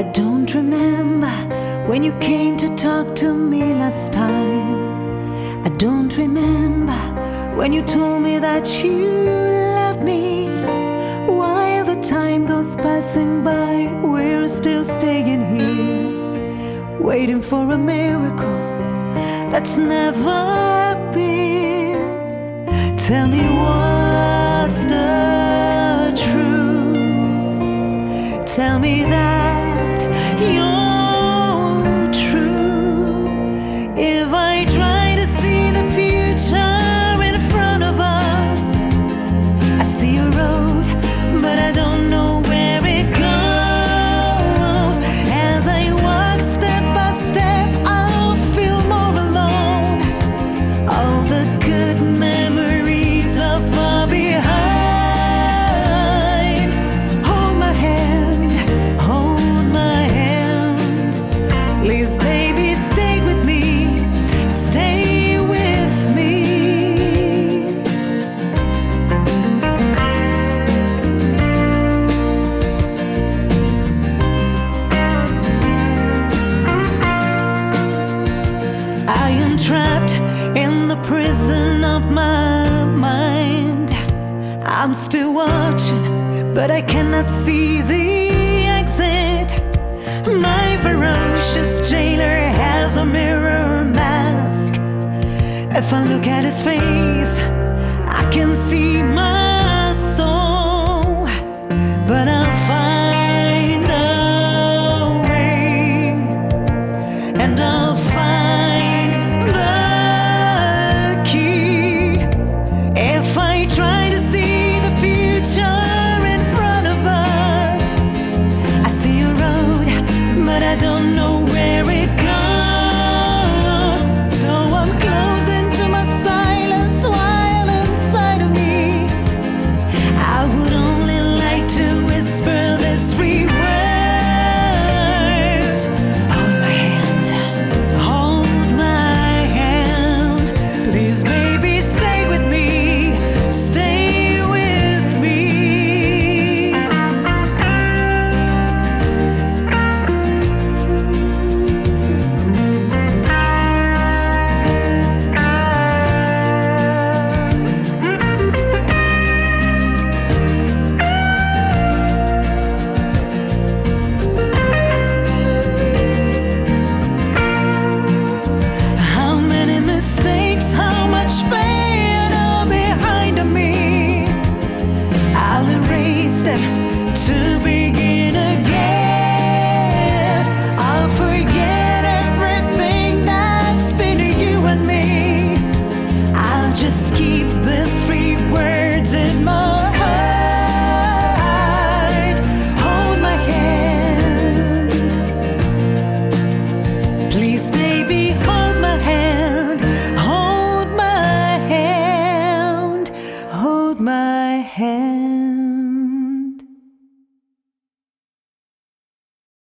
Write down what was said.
don't remember when you came to talk to me last time. I don't remember when you told me that you love me. While the time goes passing by, we're still staying here, waiting for a miracle that's never been. Tell me what's the truth. Tell me that you're true. If I try to see the future in front of us, I see a road, but I don't know where it goes. As I walk step by step, I'll feel more alone. All the good memories are far behind. Hold my hand, hold my hand. Please, baby, stay with me, stay with me. I am trapped in the prison of my mind. I'm still watching, but I cannot see the exit. My ferocious jailer has a mirror mask. If I look at his face, I can see my soul, but I'll find